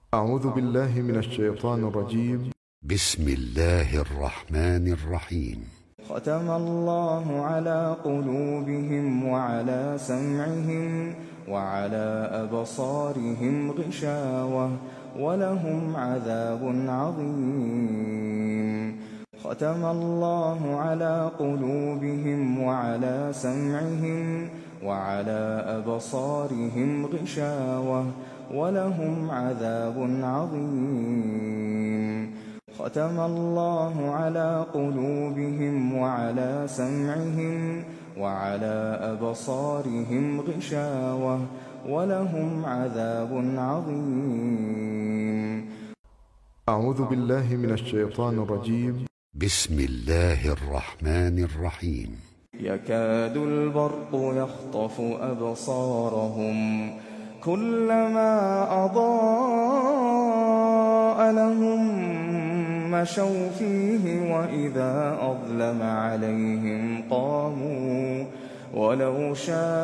أعوذ بالله من الشيطان الرجيم. بسم الله الرحمن الرحيم. ختم الله على قلوبهم وعلى سمعهم وعلى أبصارهم غشاوة ولهم عذاب عظيم. ختم الله على قلوبهم وعلى سمعهم وعلى أبصارهم غشاوة ولهم عذاب عظيم. ختم الله على قلوبهم وعلى سمعهم وعلى أبصارهم غشاوة ولهم عذاب عظيم. أعوذ بالله من الشيطان الرجيم. بسم الله الرحمن الرحيم. يكاد البرق يخطف أبصارهم كلما أضاء لهم مشوا فيه وإذا أظلم عليهم قاموا ولو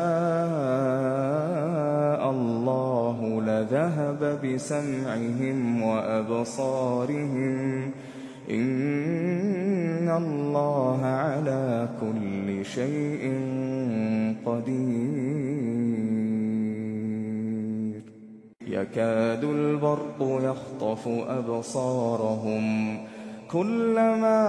شاء الله لذهب بسمعهم وأبصارهم إن الله على كل شيء قدير. يكاد البرق يخطف أبصارهم كلما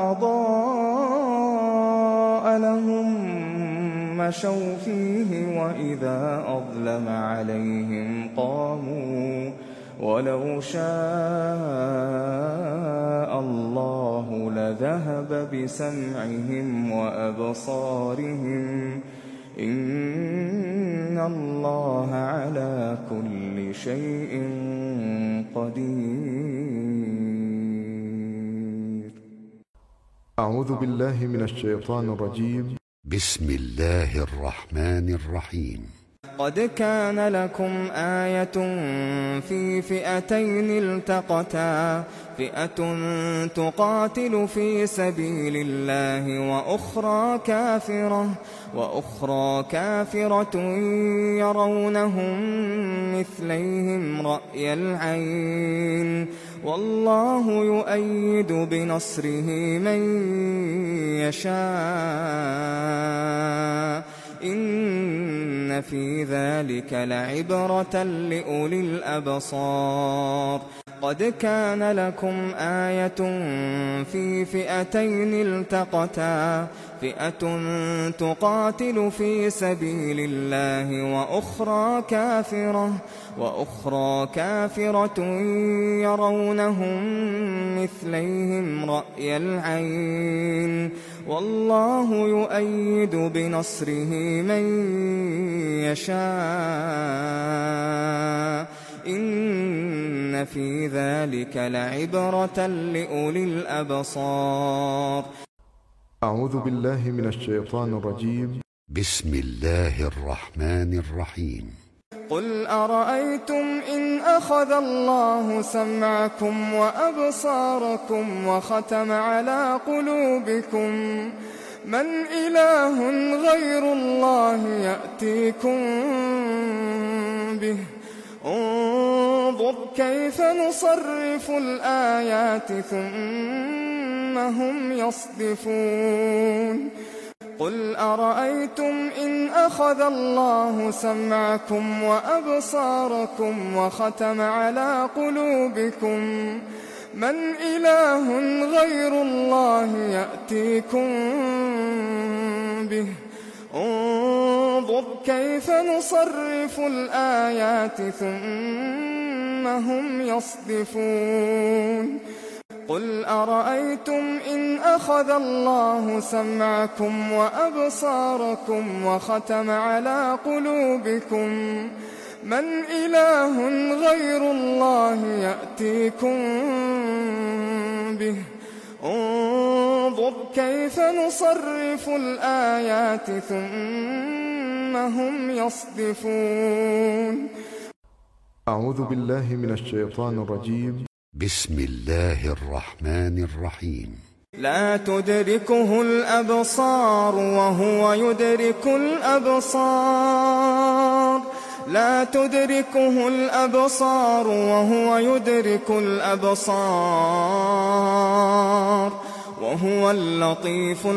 أضاء لهم مشوا فيه وإذا أظلم عليهم قاموا ولو شاء الله لذهب بسمعهم وأبصارهم إن الله على كل شيء قدير. أعوذ بالله من الشيطان الرجيم. بسم الله الرحمن الرحيم. قد كان لكم آية في فئتين التقتا فئة تقاتل في سبيل الله وأخرى كافرة يرونهم مثليهم رأي العين والله يؤيد بنصره من يشاء إن في ذلك لعبرة لأولي الأبصار. قد كان لكم آية في فئتين التقتا فئة تقاتل في سبيل الله وأخرى كافرة يرونهم مثليهم رأي العين والله يؤيد بنصره من يشاء إن في ذلك لعبرة لأولي الأبصار. أعوذ بالله من الشيطان الرجيم. بسم الله الرحمن الرحيم. قل أرأيتم إن أخذ الله سمعكم وأبصاركم وختم على قلوبكم من إله غير الله يأتيكم به انظر كيف نصرف الآيات ثم هم يصدفون. قل أرأيتم إن أخذ الله سمعكم وأبصاركم وختم على قلوبكم من إله غير الله يأتيكم به انظر كيف نصرف الآيات ثم هم يصدفون. قل أرأيتم إن أخذ الله سمعكم وأبصاركم وختم على قلوبكم من إله غير الله يأتيكم به انظر كيف نصرف الآيات ثم هم يصدفون. أعوذ بالله من الشيطان الرجيم. بسم الله الرحمن الرحيم. لا تدركه الأبصار وهو يدرك الأبصار لا تدركه الأبصار وهو يدرك الأبصار وهو اللطيف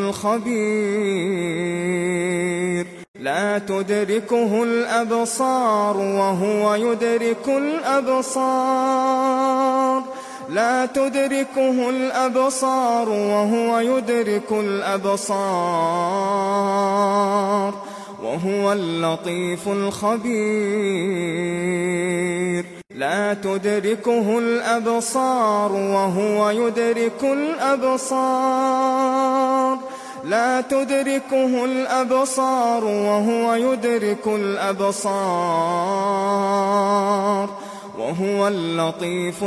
الخبير لا تدركه الأبصار وهو يدرك الأبصار لا تدركه الأبصار وهو يدرك الأبصار وهو اللطيف الخبير لا تدركه الأبصار وهو يدرك الأبصار لا تدركه الأبصار وهو يدرك الأبصار وهو اللطيف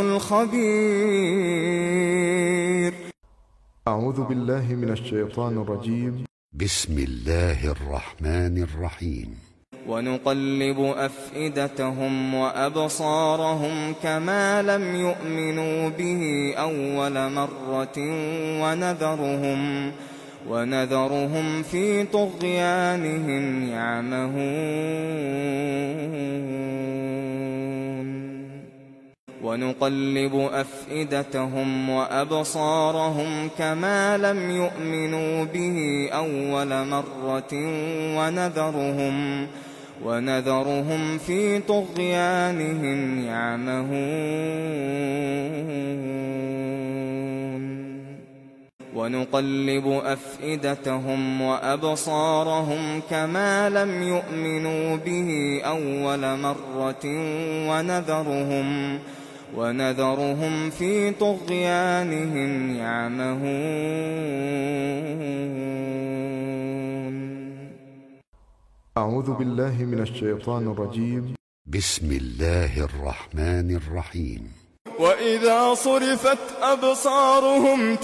الخبير. أعوذ بالله من الشيطان الرجيم. بسم الله الرحمن الرحيم. ونقلب أفئدتهم وأبصارهم كما لم يؤمنوا به أول مرة ونذرهم في طغيانهم يعمهون. ونقلب أفئدتهم وأبصارهم كما لم يؤمنوا به أول مرة ونذرهم في طغيانهم يعمهون. ونقلب أفئدتهم وأبصارهم كما لم يؤمنوا به أول مرة ونذرهم في طغيانهم يعمهون. أعوذ بالله من الشيطان الرجيم. بسم الله الرحمن الرحيم. وإذا صرفت أبصارهم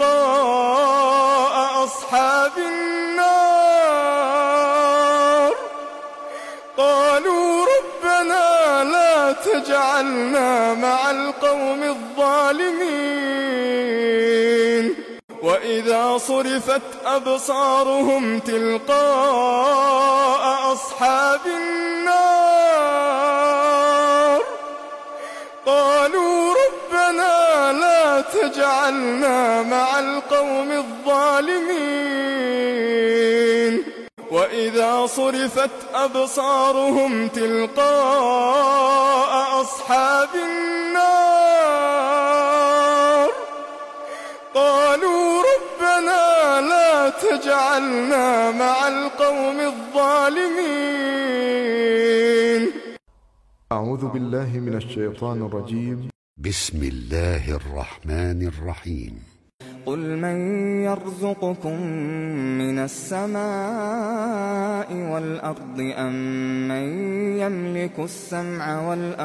تلقاء أصحاب النار قالوا ربنا لا تجعلنا مع القوم الظالمين. وإذا صرفت أبصارهم تلقاء أصحاب النار قالوا ربنا لا تجعلنا مع القوم الظالمين. وإذا صرفت أبصارهم تلقاء أصحاب النار قالوا ربنا لا تجعلنا مع القوم الظالمين. أعوذ بالله من الشيطان الرجيم. بسم الله الرحمن الرحيم. قل من يرزقكم من السماء والأرض أم من يملك السمع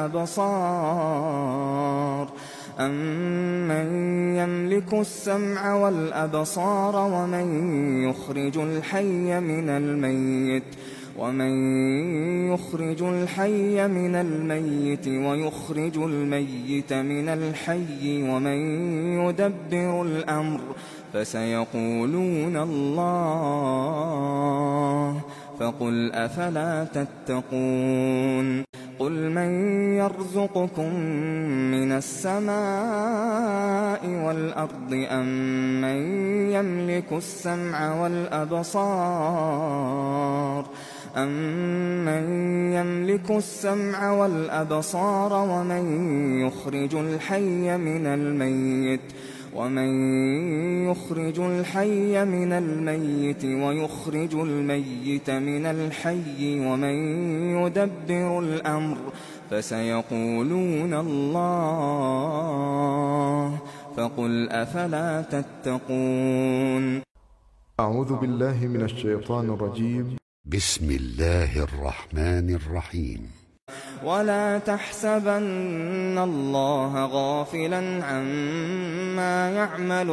والأبصار ومن يخرج الحي من الميت ويخرج الميت من الحي ومن يدبر الأمر فسيقولون الله فقل أفلا تتقون. قل من يرزقكم من السماء والأرض أم من يملك السمع والأبصار ومن يخرج الحي من الميت ويخرج الميت من الحي ومن يدبر الأمر فسيقولون الله فقل أفلا تتقون. أعوذ بالله من الشيطان الرجيم. بسم الله الرحمن الرحيم. ولا تحسبن الله غافلا عما يعمل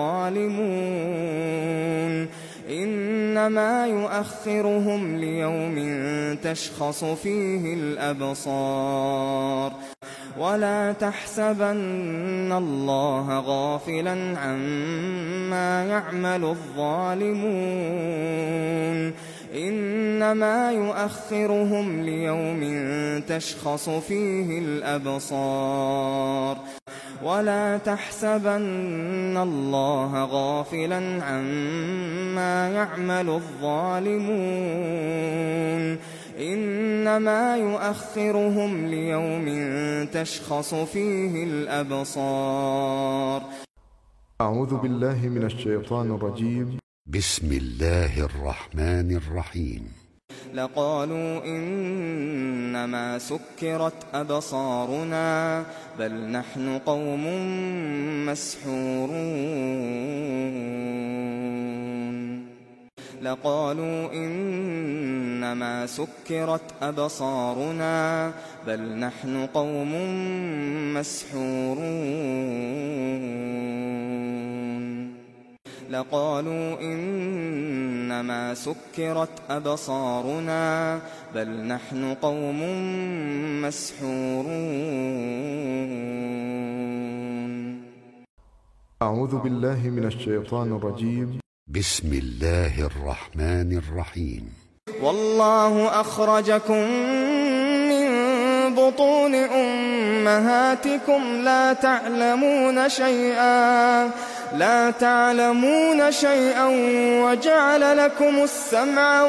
الظالمون إنما يؤخرهم ليوم تشخص فيه الأبصار. ولا تحسبن الله غافلا عما يعمل الظالمون إنما يؤخرهم ليوم تشخص فيه الأبصار ولا تحسبن الله غافلا عما يعمل الظالمون إنما يؤخرهم ليوم تشخص فيه الأبصار. أعوذ بالله من الشيطان الرجيم. بسم الله الرحمن الرحيم. لقالوا إنما سكرت أبصارنا بل نحن قوم مسحورون لقالوا إنما سكرت أبصارنا بل نحن قوم مسحورون لقالوا إنما سكرت أبصارنا بل نحن قوم مسحورون. أعوذ بالله من الشيطان الرجيم. بسم الله الرحمن الرحيم. والله أخرجكم من بطون أمهاتكم لا تعلمون شيئا وجعل لكم السمع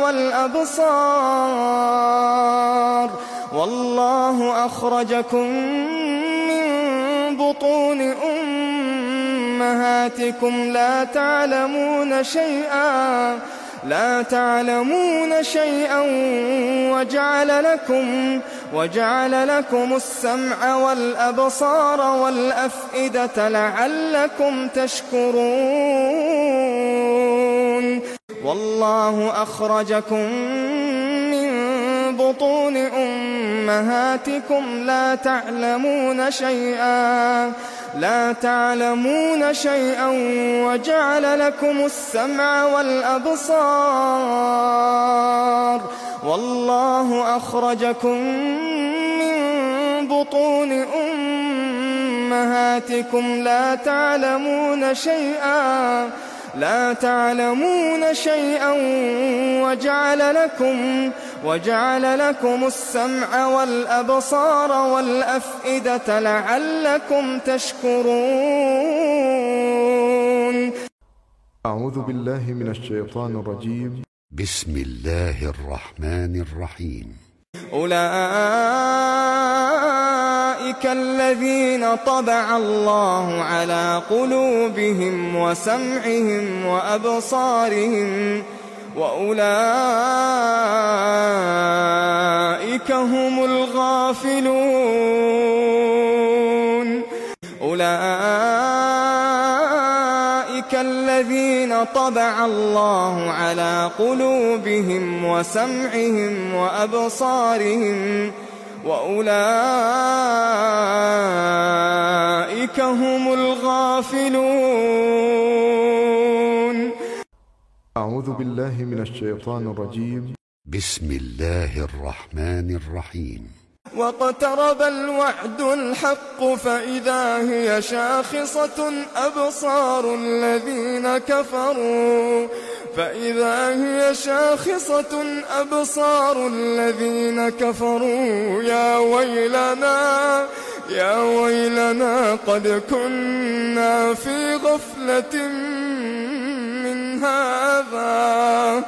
والأبصار والله أخرجكم من بطون أمهاتكم لا تعلمون شيئا وجعل لكم السمع والأبصار والأفئدة لعلكم تشكرون. والله أخرجكم من بطون أمهاتكم لا تعلمون شيئا وجعل لكم السمع والأبصار والله أخرجكم من بطون أمهاتكم لا تعلمون شيئا وجعل لكم السمع والأبصار والأفئدة لعلكم تشكرون. أعوذ بالله من الشيطان الرجيم. بسم الله الرحمن الرحيم. أولئك الذين طبع الله على قلوبهم وسمعهم وأبصارهم وأولئك هم الغافلون. أولئك الذين طبع الله على قلوبهم وسمعهم وأبصارهم وأولئك هم الغافلون. أعوذ بالله من الشيطان الرجيم. بسم الله الرحمن الرحيم. واقترب الوعد الحق فإذا هي شاخصة أبصار الذين كفروا يا ويلنا قد كنا في غفلة من هذا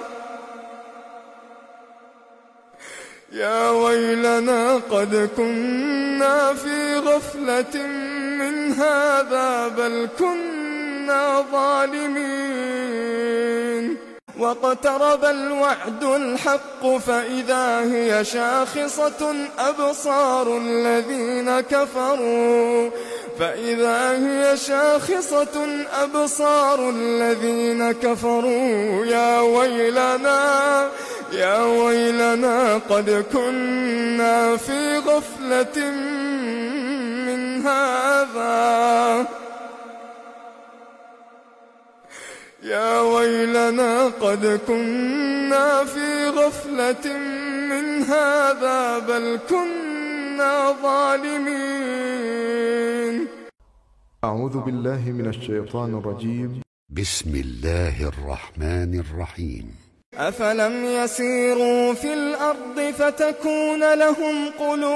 يا ويلنا قد كنا في غفلة من هذا بل كنا ظالمين. واقترب الوعد الحق فإذا هي شاخصة أبصار الذين كفروا يا ويلنا قد كنا في غفلة من هذا يا ويلنا قد كنا في غفلة من هذا بل كنا ظالمين. أعوذ بالله من الشيطان الرجيم. بسم الله الرحمن الرحيم. أفلم يسيروا في الأرض فتكون لهم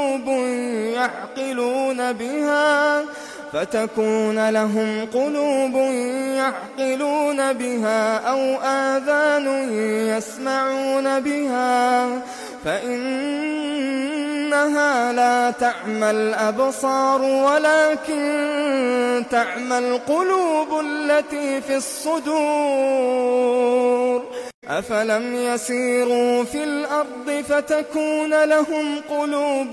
قلوب يعقلون بها أو آذان يسمعون بها فإنها لا تعمى الأبصار ولكن تعمى القلوب التي في الصدور أفلم يسيروا في الأرض فتكون لهم قلوب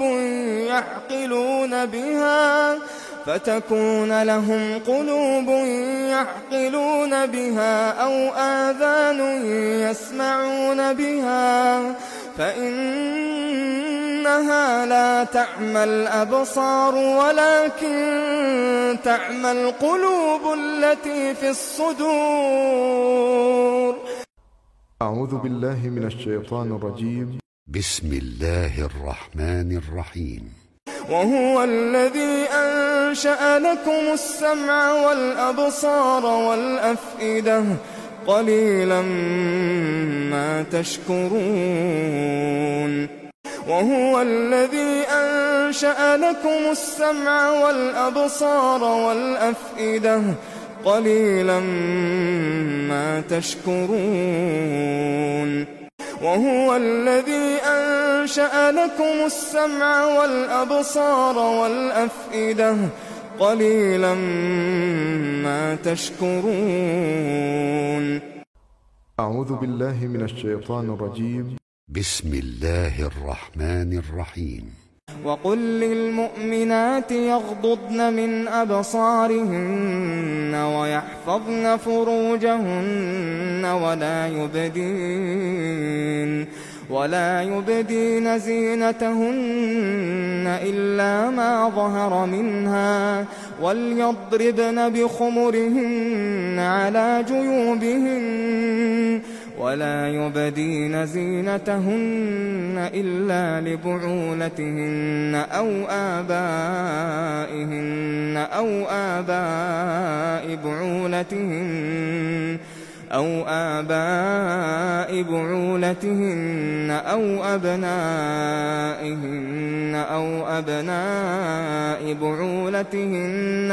يعقلون بها أو آذان يسمعون بها فإنها لا تعمى الأبصار ولكن تعمى القلوب التي في الصدور. أعوذ بالله من الشيطان الرجيم. بسم الله الرحمن الرحيم. وهو الذي أنشأ لكم السمع والأبصار والأفئدة قليلا ما تشكرون. وهو الذي أنشأ لكم السمع والأبصار والأفئدة قليلا ما تشكرون. وهو الذي أنشأ لكم السمع والأبصار والأفئدة قليلا ما تشكرون. أعوذ بالله من الشيطان الرجيم. بسم الله الرحمن الرحيم. وقل للمؤمنات يغضضن من أبصارهن ويحفظن فروجهن ولا يبدين زينتهن إلا ما ظهر منها وليضربن بخمرهن على جيوبهن ولا يبدين زينتهن إلا لبعولتهن أو آباء بعولتهن أو أبنائهن أو أبناء بعولتهن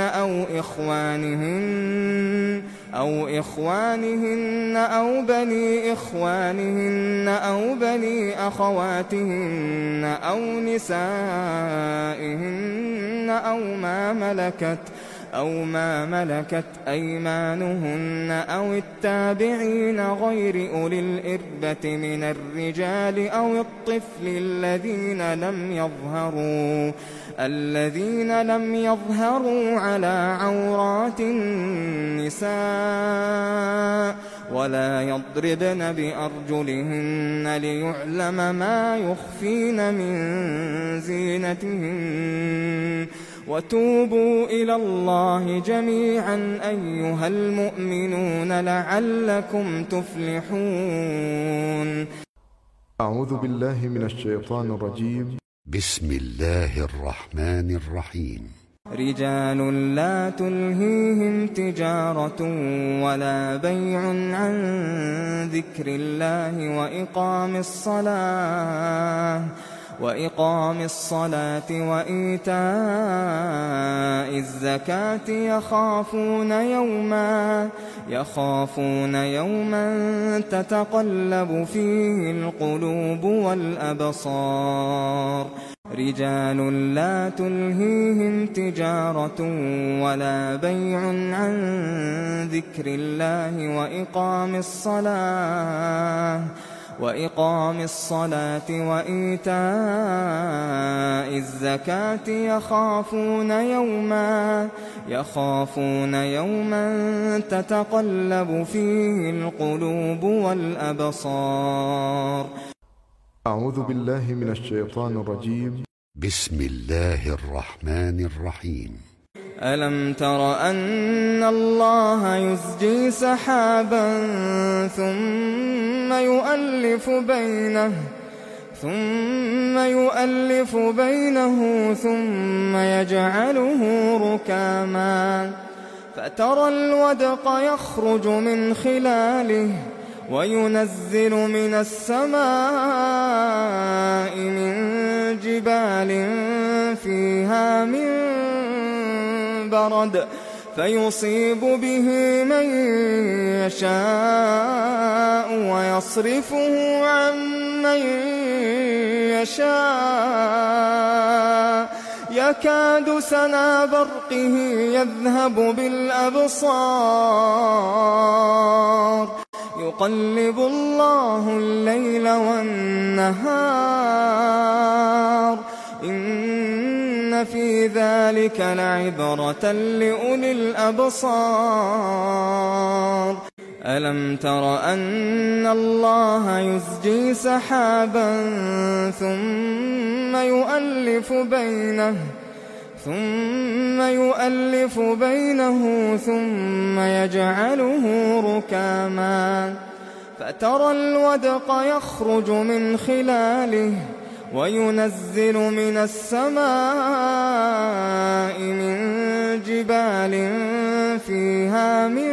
أو إخوانهن أو بني إخوانهن أو بني أخواتهن أو نسائهن أو ما ملكت أيمانهن أو التابعين غير أولي الإربة من الرجال أو الطفل الذين لم يظهروا على عورات النساء ولا يضربن بأرجلهن ليعلم ما يخفين من زينتهن. وتوبوا إلى الله جميعا أيها المؤمنون لعلكم تفلحون. أعوذ بالله من الشيطان الرجيم. بسم الله الرحمن الرحيم. رجال لا تلهيهم تجارة ولا بيع عن ذكر الله وإقام الصلاة وإيتاء الزكاة يخافون يوما تتقلب فيه القلوب والأبصار. رجال لا تلهيهم تجارة ولا بيع عن ذكر الله وإقام الصلاة وإيتاء الزكاة يخافون يوما تتقلب فيه القلوب والأبصار. أعوذ بالله من الشيطان الرجيم. بسم الله الرحمن الرحيم. ألم تر أن الله يزجي سحابا ثم يؤلف بينه ثم يجعله ركاما فترى الودق يخرج من خلاله وينزل من السماء من جبال فيها من برد فيصيب به من يشاء ويصرفه عن من يشاء يكاد سنا برقه يذهب بالأبصار يقلب الله الليل والنهار إن في ذلك لعبرة لأولي الأبصار ألم تر أن الله يزجي سحابا ثم يؤلف بينه ثم يجعله ركاما فترى الودق يخرج من خلاله وينزل من السماء من جبال فيها من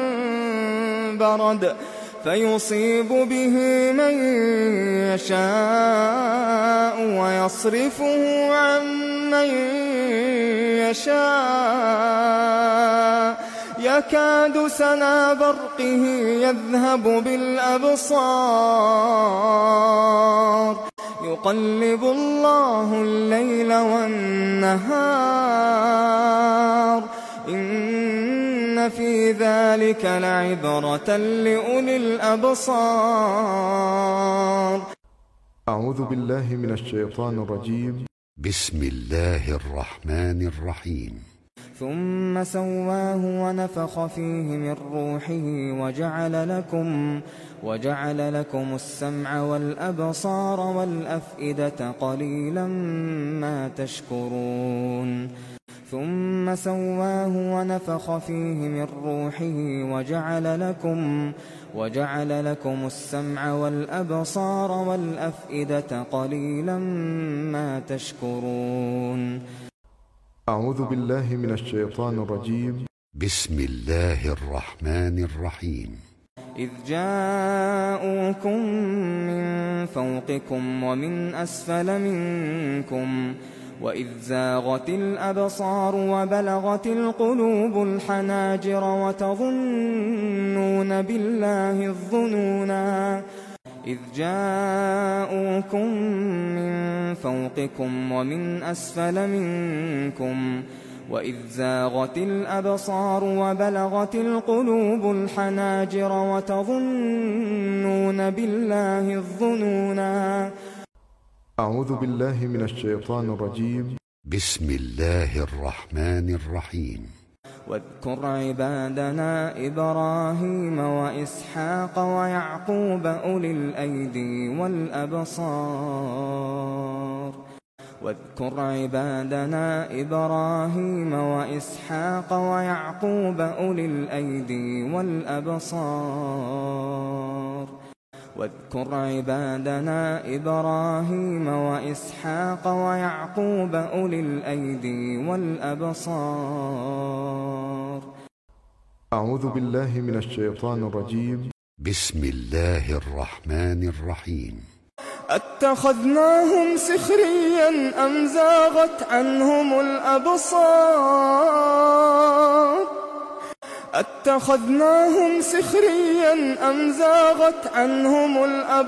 برد فيصيب به من يشاء ويصرفه عن من يشاء يكاد سنا برقه يذهب بالأبصار يقلب الله الليل والنهار إن في ذلك لعبرة لأولي الأبصار. أعوذ بالله من الشيطان الرجيم. بسم الله الرحمن الرحيم. ثم سواه ونفخ فيه من روحه وجعل لكم السمع والأبصار والأفئدة قليلا ما تشكرون. ثم سواه ونفخ فيه من روحه وجعل لكم السمع والأبصار والأفئدة قليلا ما تشكرون. أعوذ بالله من الشيطان الرجيم. بسم الله الرحمن الرحيم. إذ جاءوكم من فوقكم ومن أسفل منكم وإذ زاغت الأبصار وبلغت القلوب الحناجر وتظنون بالله الظنونا. إذ جاءوكم من فوقكم ومن أسفل منكم وإذ زاغت الأبصار وبلغت القلوب الحناجر وتظنون بالله الظنونا. أعوذ بالله من الشيطان الرجيم. بسم الله الرحمن الرحيم. واذكر عبادنا إبراهيم وإسحاق ويعقوب أولي الأيدي والأبصار. واذكر عبادنا إبراهيم وإسحاق ويعقوب أولي الأيدي والأبصار. واذكر عبادنا إبراهيم وإسحاق ويعقوب أولي الأيدي والأبصار. أعوذ بالله من الشيطان الرجيم. بسم الله الرحمن الرحيم. أتخذناهم سخريا أم زاغت عنهم الأبصار. أتخذناهم سخريا أم زاغت عنهم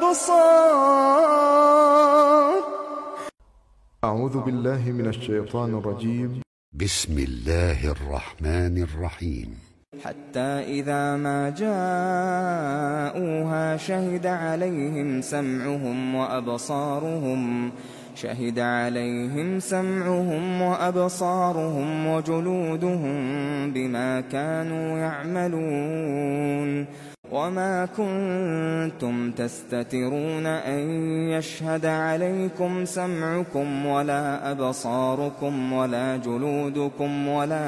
الأبصار. أعوذ بالله من الشيطان الرجيم. بسم الله الرحمن الرحيم. حتى إذا ما جاءوها شهد عليهم سمعهم وأبصارهم وجلودهم بما كانوا يعملون. وما كنتم تستترون أن يشهد عليكم سمعكم ولا أبصاركم ولا جلودكم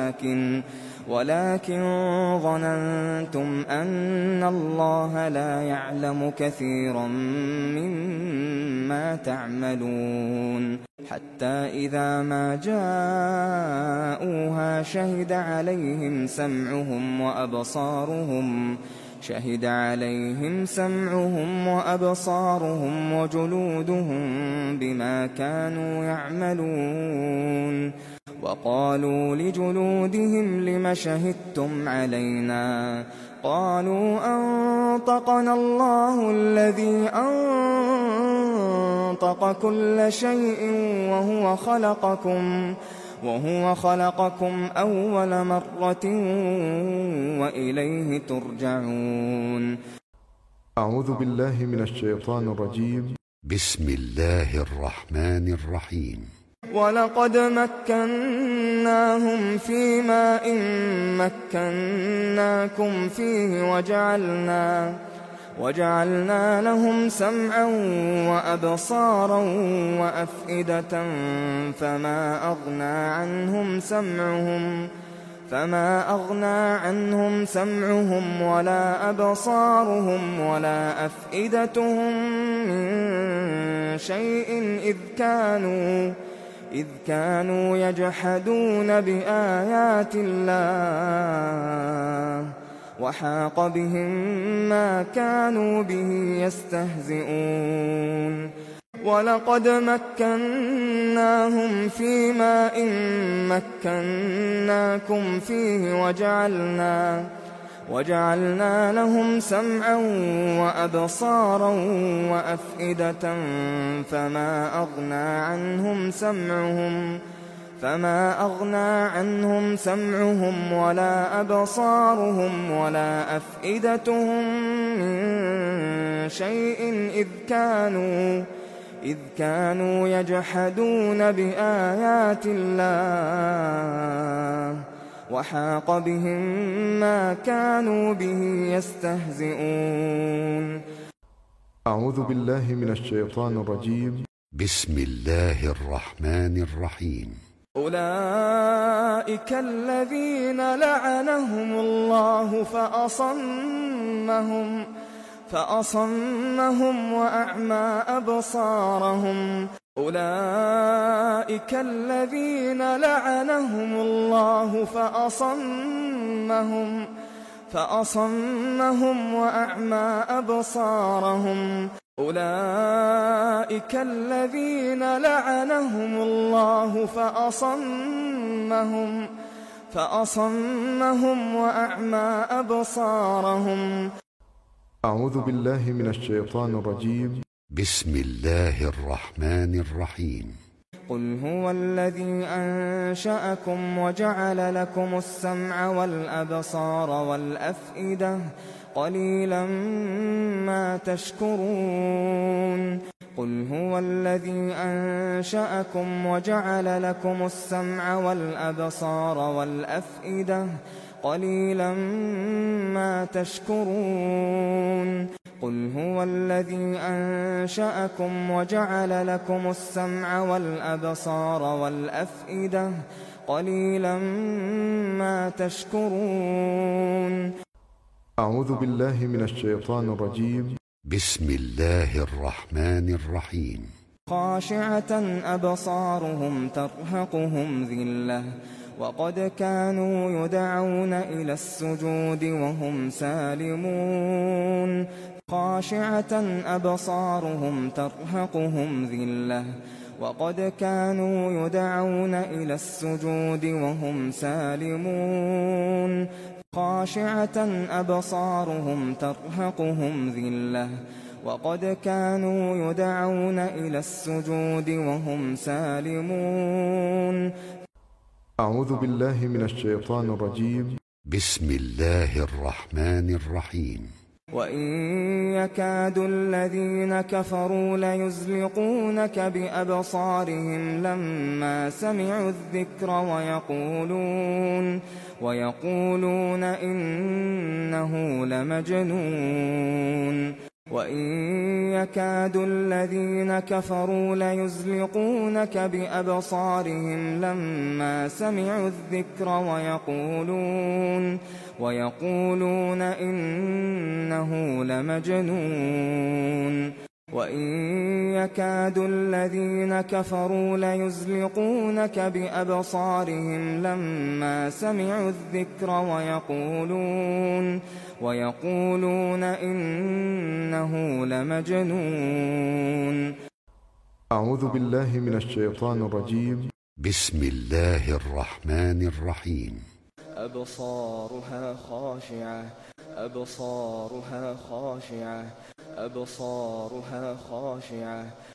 ولكن ظننتم أن الله لا يعلم كثيرا مما تعملون. حتى إذا ما جاءوها شهد عليهم سمعهم شهد عليهم سمعهم وأبصارهم وجلودهم بما كانوا يعملون وقالوا لجلودهم لم شهدتم علينا قالوا أنطقنا الله الذي أنطق كل شيء وهو خلقكم أول مرة وإليه ترجعون. أعوذ بالله من الشيطان الرجيم. بسم الله الرحمن الرحيم. ولقد مكناهم في ماء مكناكم فيه وجعلنا لهم سمعا وأبصارا وأفئدة فما أغنى عنهم سمعهم ولا أبصارهم ولا أفئدتهم من شيء إذ كانوا يجحدون بآيات الله وحاق بهم ما كانوا به يستهزئون. ولقد مكناهم في ماء مكناكم فيه وجعلنا لهم سمعا وأبصارا وأفئدة فما أغنى عنهم سمعهم ولا أبصارهم ولا أفئدتهم من شيء إذ كانوا يجحدون بآيات الله وحاق بهم ما كانوا به يستهزئون. أعوذ بالله من الشيطان الرجيم. بسم الله الرحمن الرحيم. أولئك الذين لعنهم الله فأصمهم وأعمى أبصارهم. أولئك الذين لعنهم الله فأصمهم وأعمى أبصارهم. أولئك الذين لعنهم الله فأصمهم وأعمى أبصارهم. أعوذ بالله من الشيطان الرجيم. بسم الله الرحمن الرحيم. قل هو الذي أنشأكم وجعل لكم السمع والأبصار والأفئدة قليلا ما تشكرون. قل هو الذي أنشأكم وجعل لكم السمع والأبصار والأفئدة قليلا ما تشكرون. قل هو الذي أنشأكم وجعل لكم السمع والأبصار والأفئدة قليلا ما تشكرون. أعوذ بالله من الشيطان الرجيم. بسم الله الرحمن الرحيم. خاشعة أبصارهم ترهقهم ذلة وقد كانوا يدعون إلى السجود وهم سالمون. خاشعة أبصارهم ترهقهم ذلة وقد كانوا يدعون إلى السجود وهم سالمون. خاشعة أبصارهم ترهقهم ذلة وقد كانوا يدعون إلى السجود وهم سالمون. أعوذ بالله من الشيطان الرجيم. بسم الله الرحمن الرحيم. وإن يكاد الذين كفروا ليزلقونك بأبصارهم لما سمعوا الذكر ويقولون إنه لمجنون. وإن يكاد الذين كفروا ليزلقونك بأبصارهم لما سمعوا الذكر ويقولون إنه لمجنون. وَإِن يَكَادُ الَّذِينَ كَفَرُوا لَيُزْلِقُونَكَ بِأَبْصَارِهِمْ لَمَّا سَمِعُوا الذِّكْرَ وَيَقُولُونَ إِنَّهُ لَمَجْنُونٌ. أعوذ بالله من الشيطان الرجيم. بسم الله الرحمن الرحيم. أبصارها خاشعة أبصارها خاشعة أبصارها خاشعة